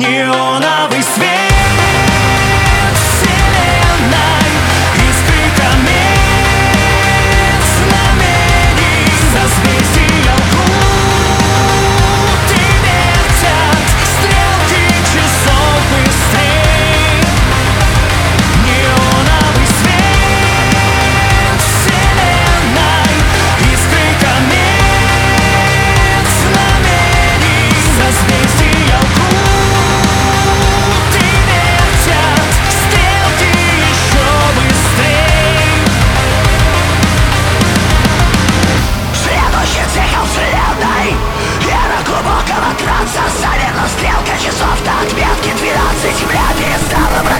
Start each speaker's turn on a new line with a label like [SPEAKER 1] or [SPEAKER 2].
[SPEAKER 1] Неоновый свет вселенной, искры комет, знамений, созвездия лгут и вертят стрелки часов быстрей. Неоновый свет вселенной, искры комет, знамений, созвездия лгут и вертят стрелки еще быстрей. Следующий цикл вселенной, эра глубокого транса, замерла стрелка часов на отметке 12, земля перестала